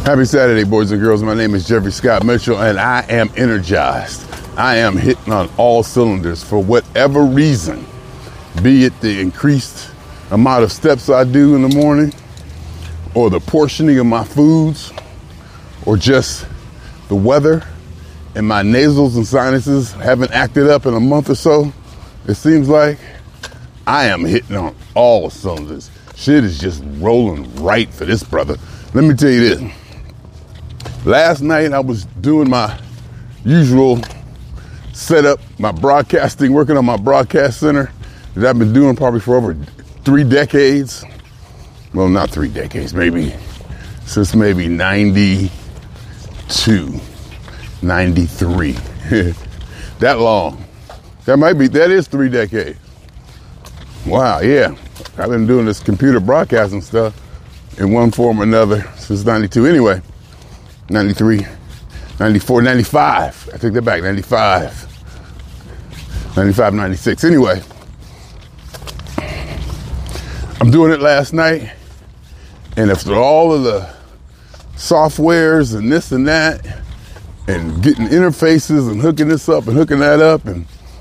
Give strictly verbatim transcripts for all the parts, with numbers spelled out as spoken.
Happy Saturday, boys and girls. My name is Jeffrey Scott Mitchell, and I am energized. I am hitting on all cylinders for whatever reason, be it the increased amount of steps I do in the morning, or the portioning of my foods, or just the weather and my nasals and sinuses haven't acted up in a month or so. It seems like I am hitting on all cylinders. Shit is just rolling right for this brother. Let me tell you this. Last night I was doing my usual setup, my broadcasting, working on my broadcast center that I've been doing probably for over three decades. Well, not three decades, maybe since maybe ninety-two, ninety-three. That long. That might be, that is three decades. Wow, yeah. I've been doing this computer broadcasting stuff in one form or another since ninety-two. Anyway, ninety-three, ninety-four, ninety-five. I take that back, ninety-five. ninety-five, ninety-six. Anyway, I'm doing it last night, and after all of the softwares and this and that, and getting interfaces and hooking this up and hooking that up, and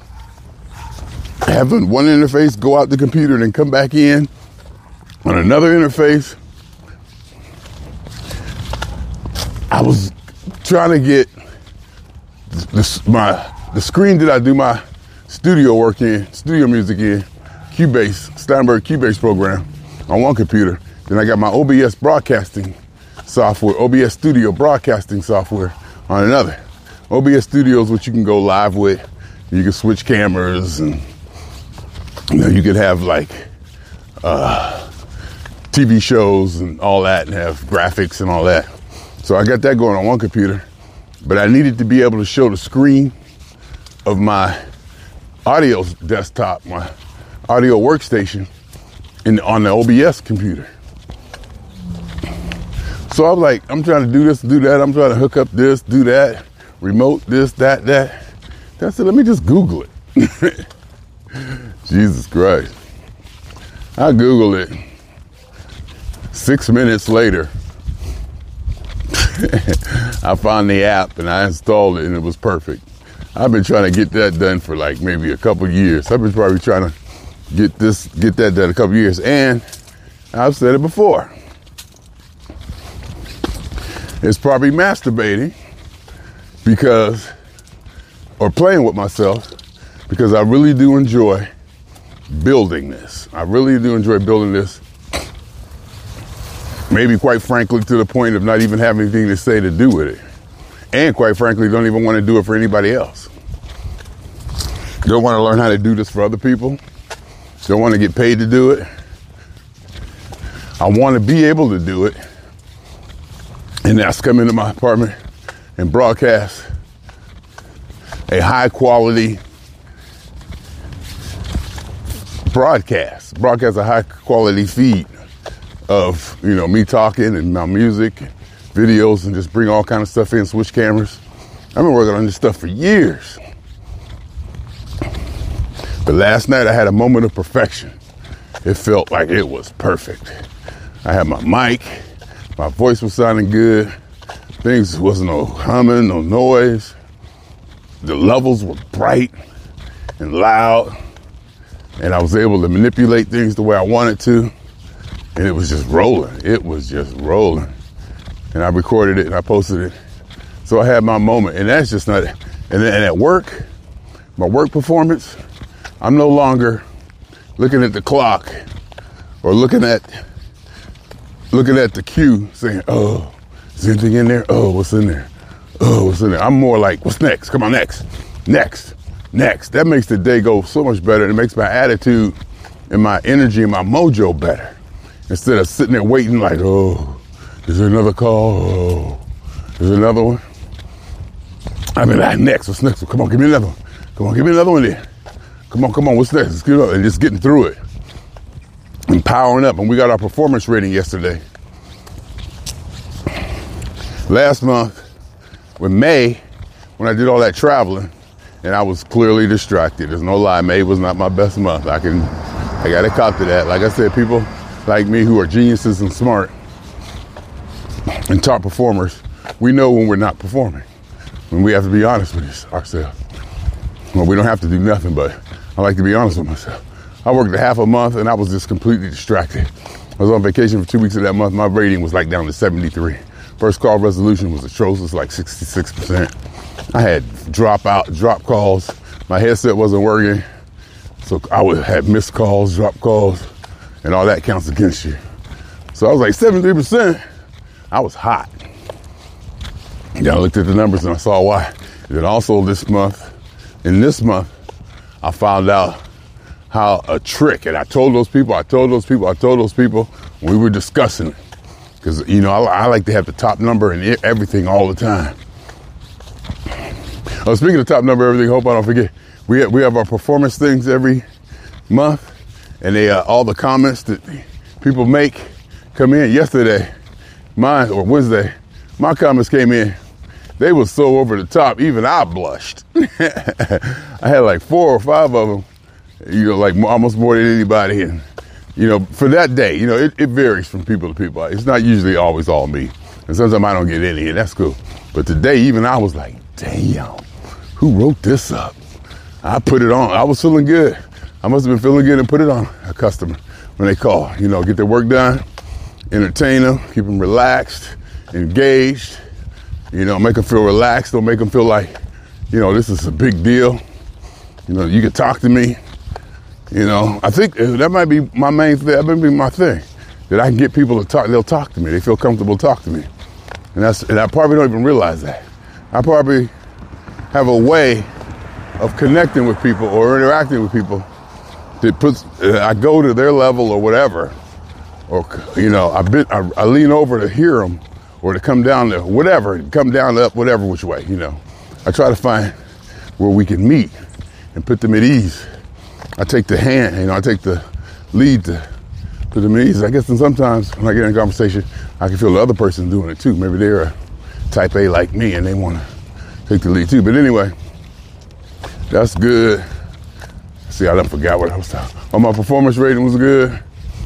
having one interface go out the computer and then come back in on another interface, I was trying to get the, my the screen that I do my studio work in, studio music in, Cubase, Steinberg Cubase program on one computer. Then I got my O B S broadcasting software, O B S Studio broadcasting software on another. O B S Studio is what you can go live with. You can switch cameras, and you know, you could have like uh, T V shows and all that, and have graphics and all that. So I got that going on one computer, but I needed to be able to show the screen of my audio desktop, my audio workstation, in on the O B S computer. So I'm like, I'm trying to do this, do that. I'm trying to hook up this, do that, remote this, that, that. I said, let me just Google it. Jesus Christ. I Googled it. Six minutes later, I found the app and I installed it, and it was perfect. I've been trying to get that done for like maybe a couple years. I've been probably trying to get this, get that done a couple years. And I've said it before. It's probably masturbating because, or playing with myself, because I really do enjoy building this. I really do enjoy building this. Maybe quite frankly to the point of not even having anything to say to do with it. And quite frankly, don't even want to do it for anybody else. Don't want to learn how to do this for other people. Don't want to get paid to do it. I want to be able to do it. And that's come into my apartment and broadcast a high quality broadcast, broadcast a high quality feed of, you know, me talking and my music, videos, and just bring all kind of stuff in, switch cameras. I've been working on this stuff for years. But last night I had a moment of perfection. It felt like it was perfect. I had my mic, my voice was sounding good. Things wasn't no humming, no noise. The levels were bright and loud, and I was able to manipulate things the way I wanted to, and it was just rolling. It was just rolling. And I recorded it and I posted it. So I had my moment, and that's just not it. And then and at work, my work performance, I'm no longer looking at the clock or looking at looking at the queue saying, oh, is there anything in there? Oh, what's in there? Oh, what's in there? I'm more like, what's next? Come on, next, next, next. That makes the day go so much better. It makes my attitude and my energy and my mojo better. Instead of sitting there waiting like, oh, is there another call? Oh, is there another one? I mean, like, next, what's next? Come on, give me another one. Come on, give me another one there. Come on, come on, what's next? Let's get up and just getting through it and powering up. And we got our performance rating yesterday. Last month, with May, when I did all that traveling, and I was clearly distracted. There's no lie, May was not my best month. I can, I got to cop to that. Like I said, people like me who are geniuses and smart and top performers, we know when we're not performing, when we have to be honest with ourselves. Well, we don't have to do nothing, but I like to be honest with myself. I worked a half a month and I was just completely distracted. I was on vacation for two weeks of that month. My rating was like down to seventy-three. First call resolution was atrocious, like sixty-six percent. I had drop out, drop calls. My headset wasn't working. So I would have missed calls, drop calls, and all that counts against you. So I was like seventy-three percent. I was hot. Then I looked at the numbers and I saw why. And then also this month, in this month, I found out how a trick, and I told those people, I told those people, I told those people, we were discussing it. Because, you know, I, I like to have the top number and everything all the time. Oh, speaking of top number, everything, hope I don't forget, we have, we have our performance things every month, and they uh, all the comments that people make come in. Yesterday, mine, or Wednesday, my comments came in. They were so over the top, even I blushed. I had like four or five of them, you know, like almost more than anybody. And, you know, for that day, you know, it, it varies from people to people. It's not usually always all me. And sometimes I don't get any, and that's cool. But today, even I was like, damn, who wrote this up? I put it on. I was feeling good. I must have been feeling good and put it on a customer when they call. You know, get their work done, entertain them, keep them relaxed, engaged. You know, make them feel relaxed. Don't make them feel like, you know, this is a big deal. You know, you can talk to me. You know, I think that might be my main thing. That might be my thing. That I can get people to talk. They'll talk to me. They feel comfortable to talk to me. And that's, and I probably don't even realize that. I probably have a way of connecting with people or interacting with people that puts, I go to their level or whatever. Or, you know, I, bit, I, I lean over to hear them or to come down to whatever, come down to up, whatever which way, you know. I try to find where we can meet and put them at ease. I take the hand, you know, I take the lead to put them at ease. I guess and sometimes when I get in a conversation, I can feel the other person doing it too. Maybe they're a type A like me and they want to take the lead too. But anyway, that's good. See, I done forgot what I was talking about. Oh, my performance rating was good.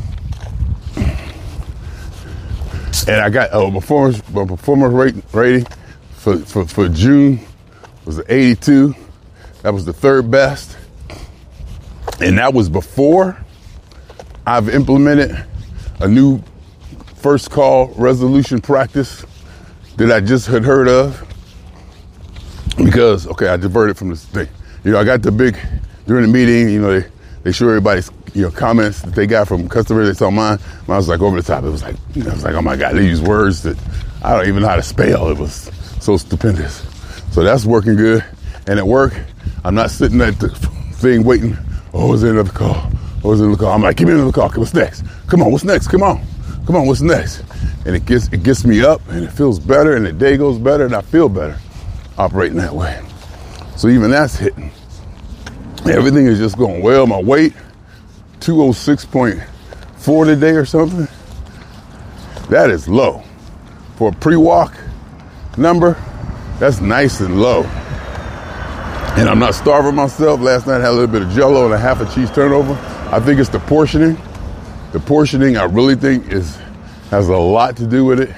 And I got a oh, performance, my performance rate, rating for, for, for June was an eighty-two. That was the third best. And that was before I've implemented a new first call resolution practice that I just had heard of. Because, okay, I diverted from this thing. You know, I got the big, during the meeting, you know, they, they show everybody's, you know, comments that they got from customers. They saw mine. Mine was like over the top. It was like, you know, I was like, oh my God, they use words that I don't even know how to spell. It was so stupendous. So that's working good. And at work, I'm not sitting at the thing waiting. Oh, is there another call? Oh, is there another call? I'm like, give me another call. What's next? Come on, what's next? Come on. Come on, what's next? And it gets it gets me up and it feels better and the day goes better and I feel better operating that way. So even that's hitting. Everything is just going well. My weight, two oh six point four today or something. That is low. For a pre-walk number, that's nice and low. And I'm not starving myself. Last night I had a little bit of Jell-O and a half a cheese turnover. I think it's the portioning. The portioning, I really think, is has a lot to do with it.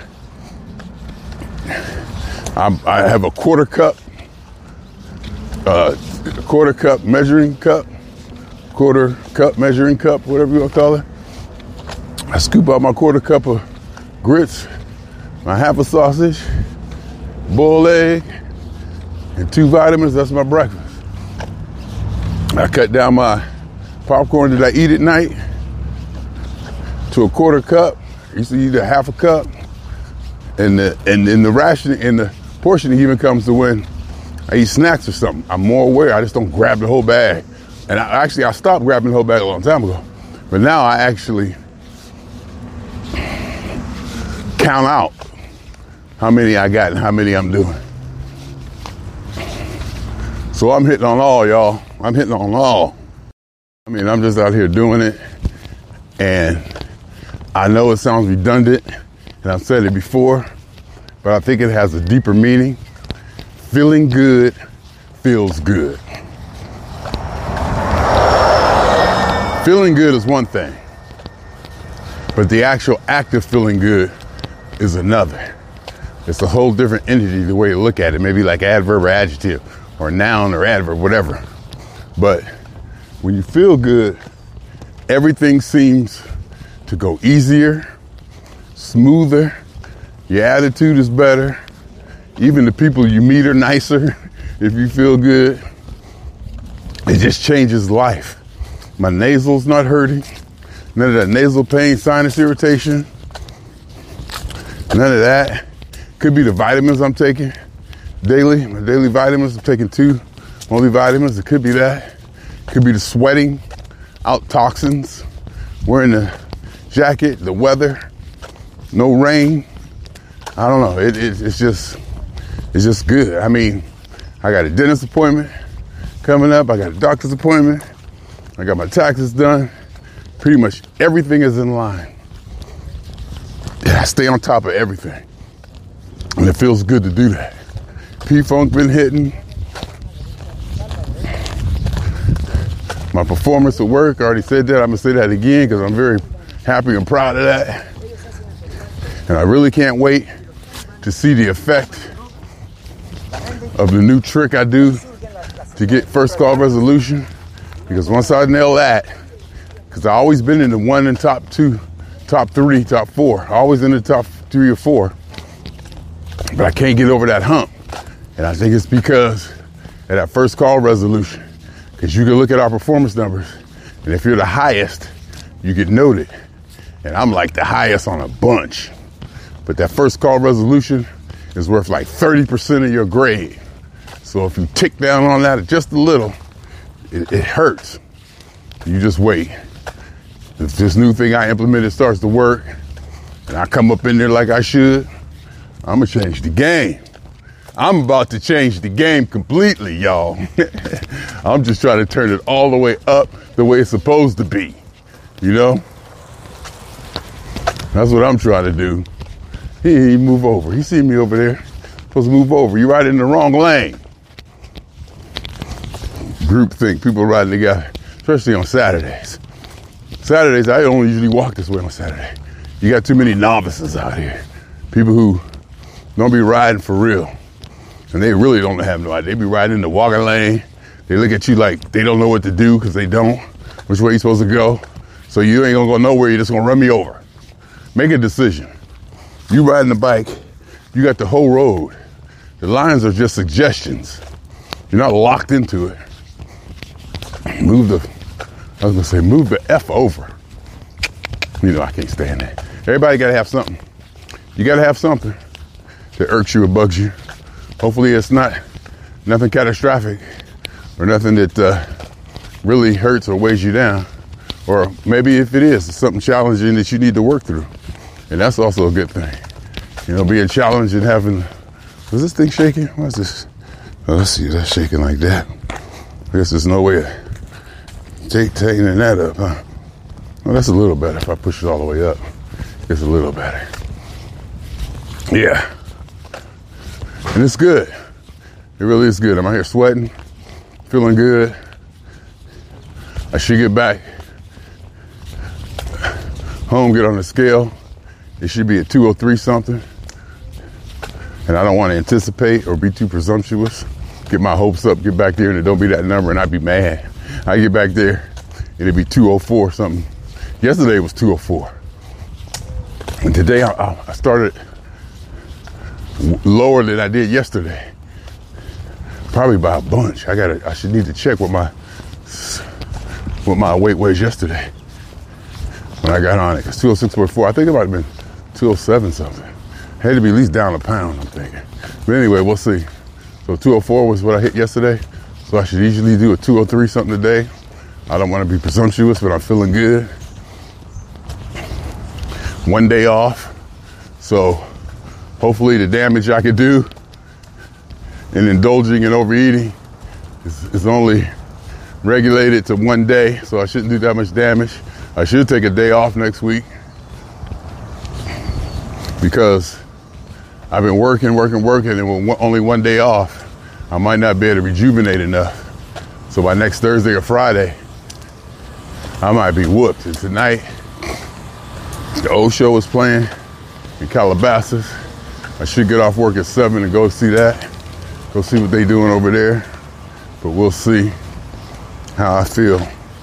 I'm, I have a quarter cup, uh, quarter cup measuring cup, quarter cup measuring cup, whatever you want to call it. I scoop out my quarter cup of grits, my half a sausage, boiled egg, and two vitamins. That's my breakfast. I cut down my popcorn that I eat at night to a quarter cup. I used to eat a half a cup. And the and in the rationing and the portioning even comes to when I eat snacks or something. I'm more aware. I just don't grab the whole bag. And I actually I stopped grabbing the whole bag a long time ago. But now I actually count out how many I got and how many I'm doing. So I'm hitting on all, y'all. I'm hitting on all. I mean, I'm just out here doing it. And I know it sounds redundant, and I've said it before, but I think it has a deeper meaning. Feeling good feels good. Feeling good is one thing, but the actual act of feeling good is another. It's a whole different entity, the way you look at it. Maybe like adverb or adjective or noun or adverb, whatever. But when you feel good, everything seems to go easier, smoother. Your attitude is better. Even the people you meet are nicer if you feel good. It just changes life. My nasal's not hurting. None of that nasal pain, sinus irritation. None of that. Could be the vitamins I'm taking daily. My daily vitamins, I'm taking two multivitamins. It could be that. Could be the sweating out toxins, wearing the jacket, the weather, no rain. I don't know. It, it, it's just, it's just good. I mean, I got a dentist appointment coming up. I got a doctor's appointment. I got my taxes done. Pretty much everything is in line. And I stay on top of everything. And it feels good to do that. P-Funk been hitting. My performance at work, I already said that. I'm gonna say that again because I'm very happy and proud of that. And I really can't wait to see the effect of the new trick I do to get first call resolution. Because once I nail that, because I've always been in the one and top two, top three, top four, always in the top three or four. But I can't get over that hump. And I think it's because of that first call resolution. Because you can look at our performance numbers, and if you're the highest, you get noted. And I'm like the highest on a bunch. But that first call resolution is worth like thirty percent of your grade. So if you tick down on that just a little, it, it hurts. You just wait. If this new thing I implemented starts to work, and I come up in there like I should, I'm gonna change the game. I'm about to change the game completely, y'all. I'm just trying to turn it all the way up the way it's supposed to be. You know? That's what I'm trying to do. He, he move over. He see me over there. Supposed to move over. You right in the wrong lane. Group think, people riding together, especially on Saturdays. Saturdays, I only usually walk this way on Saturday. You got too many novices out here. People who don't be riding for real. And they really don't have no idea. They be riding in the walking lane. They look at you like they don't know what to do because they don't. Which way you supposed to go. So you ain't gonna go nowhere. You're just gonna run me over. Make a decision. You riding the bike, you got the whole road. The lines are just suggestions. You're not locked into it. Move the, I was gonna say, move the F over. You know, I can't stand that. Everybody gotta have something. You gotta have something that irks you or bugs you. Hopefully it's not nothing catastrophic or nothing that uh, really hurts or weighs you down. Or maybe if it is, it's something challenging that you need to work through. And that's also a good thing. You know, being challenged and having, was this thing shaking? What's this? Oh, let's see, that's shaking like that. I guess there's no way of take, taking that up, huh? Well, that's a little better if I push it all the way up. It's a little better. Yeah. And it's good. It really is good. I'm out here sweating, feeling good. I should get back home, get on the scale. It should be at two oh three something. And I don't want to anticipate or be too presumptuous. Get my hopes up, get back there, and it don't be that number, and I'd be mad. I get back there, it'd be two oh four something. Yesterday was two oh four. And today I, I started lower than I did yesterday. Probably by a bunch. I gotta, I should need to check what my, what my weight was yesterday when I got on it. Cause two oh six point four, I think it might have been two oh seven something. Had to be at least down a pound, I'm thinking. But anyway, we'll see. So two oh four was what I hit yesterday. So I should easily do a two oh three something today. I don't want to be presumptuous, but I'm feeling good. One day off. So hopefully the damage I could do in indulging and overeating is, is only regulated to one day. So I shouldn't do that much damage. I should take a day off next week because I've been working, working, working, and with only one day off, I might not be able to rejuvenate enough. So by next Thursday or Friday, I might be whooped. And tonight, the old show is playing in Calabasas. I should get off work at seven and go see that. Go see what they doing over there. But we'll see how I feel.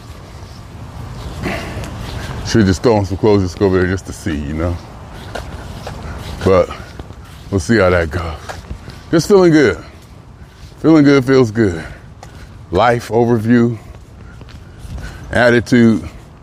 Should just throw on some clothes, just go over there just to see, you know. But we'll see how that goes. Just feeling good. Feeling good feels good. Life overview, attitude,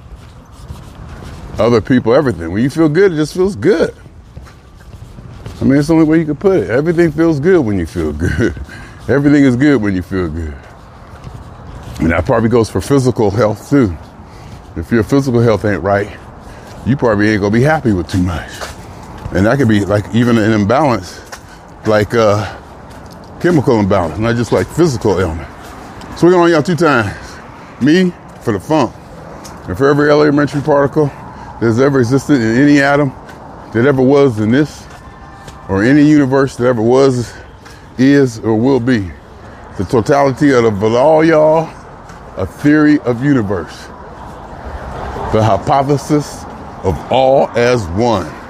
other people, everything. When you feel good, it just feels good. I mean, it's the only way you can put it. Everything feels good when you feel good. Everything is good when you feel good. And that probably goes for physical health too. If your physical health ain't right, you probably ain't gonna be happy with too much. And that could be like even an imbalance, like uh, chemical imbalance, not just like physical ailment. So we're going on y'all two times. Me for the funk. And for every elementary particle that's ever existed in any atom that ever was in this, or any universe that ever was, is, or will be. The totality of, the, of all y'all, a theory of universe. The hypothesis of all as one.